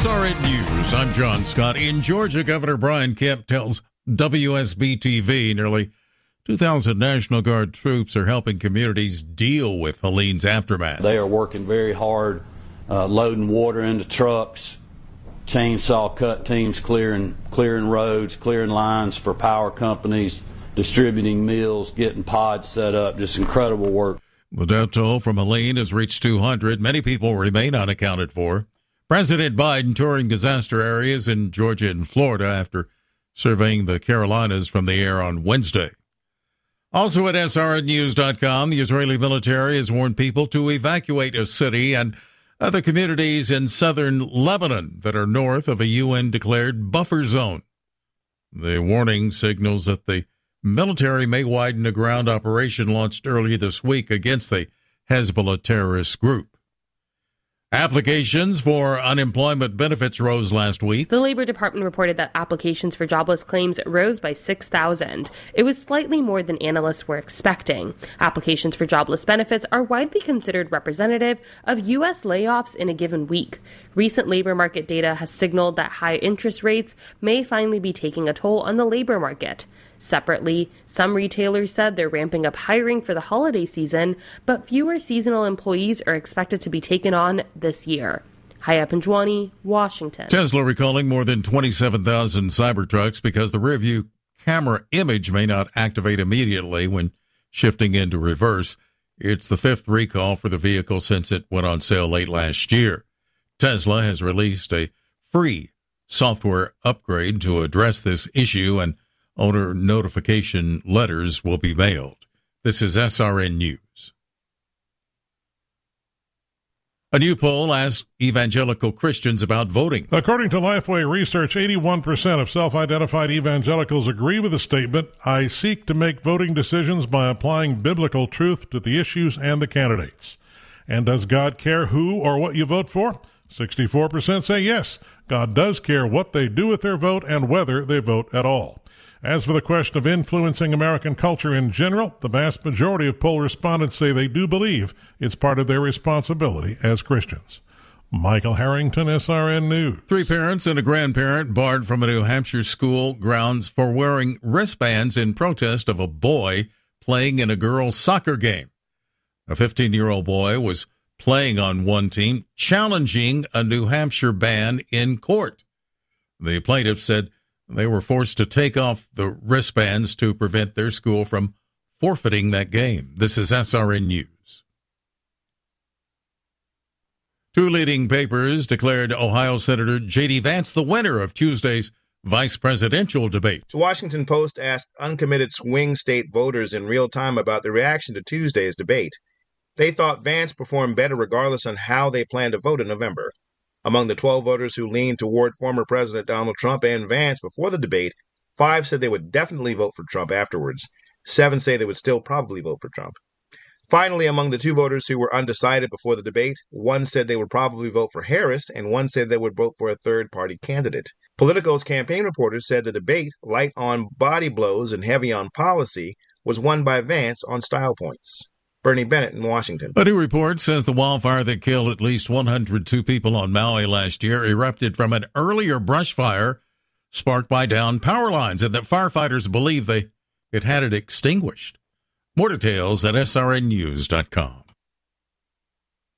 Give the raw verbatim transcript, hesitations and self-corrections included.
S R N News, I'm John Scott. In Georgia, Governor Brian Kemp tells W S B T V nearly two thousand National Guard troops are helping communities deal with Helene's aftermath. They are working very hard, uh, loading water into trucks, chainsaw cut teams clearing, clearing roads, clearing lines for power companies, distributing meals, getting pods set up, just incredible work. The death toll from Helene has reached two hundred. Many people remain unaccounted for. President Biden touring disaster areas in Georgia and Florida after surveying the Carolinas from the air on Wednesday. Also at S R N news dot com, the Israeli military has warned people to evacuate a city and other communities in southern Lebanon that are north of a U N-declared buffer zone. The warning signals that the military may widen a ground operation launched earlier this week against the Hezbollah terrorist group. Applications for unemployment benefits rose last week. The Labor Department reported that applications for jobless claims rose by six thousand. It was slightly more than analysts were expecting. Applications for jobless benefits are widely considered representative of U S layoffs in a given week. Recent labor market data has signaled that high interest rates may finally be taking a toll on the labor market. Separately, some retailers said they're ramping up hiring for the holiday season, but fewer seasonal employees are expected to be taken on this year. Haya Panjwani, Washington. Tesla recalling more than twenty-seven thousand Cybertrucks because the rearview camera image may not activate immediately when shifting into reverse. It's the fifth recall for the vehicle since it went on sale late last year. Tesla has released a free software upgrade to address this issue, and owner notification letters will be mailed. This is S R N News. A new poll asked evangelical Christians about voting. According to Lifeway Research, eighty-one percent of self-identified evangelicals agree with the statement, "I seek to make voting decisions by applying biblical truth to the issues and the candidates." And does God care who or what you vote for? sixty-four percent say yes. God does care what they do with their vote and whether they vote at all. As for the question of influencing American culture in general, the vast majority of poll respondents say they do believe it's part of their responsibility as Christians. Michael Harrington, S R N News. Three parents and a grandparent barred from a New Hampshire school grounds for wearing wristbands in protest of a boy playing in a girls' soccer game. A fifteen-year-old boy was playing on one team, challenging a New Hampshire ban in court. The plaintiff said they were forced to take off the wristbands to prevent their school from forfeiting that game. This is S R N News. Two leading papers declared Ohio Senator J D. Vance the winner of Tuesday's vice presidential debate. The Washington Post asked uncommitted swing state voters in real time about their reaction to Tuesday's debate. They thought Vance performed better regardless on how they planned to vote in November. Among the twelve voters who leaned toward former President Donald Trump and Vance before the debate, five said they would definitely vote for Trump afterwards. Seven say they would still probably vote for Trump. Finally, among the two voters who were undecided before the debate, one said they would probably vote for Harris, and one said they would vote for a third-party candidate. Politico's campaign reporters said the debate, light on body blows and heavy on policy, was won by Vance on style points. Bernie Bennett in Washington. A new report says the wildfire that killed at least one hundred two people on Maui last year erupted from an earlier brush fire sparked by downed power lines, and that firefighters believe they it had it extinguished. More details at S R N news dot com.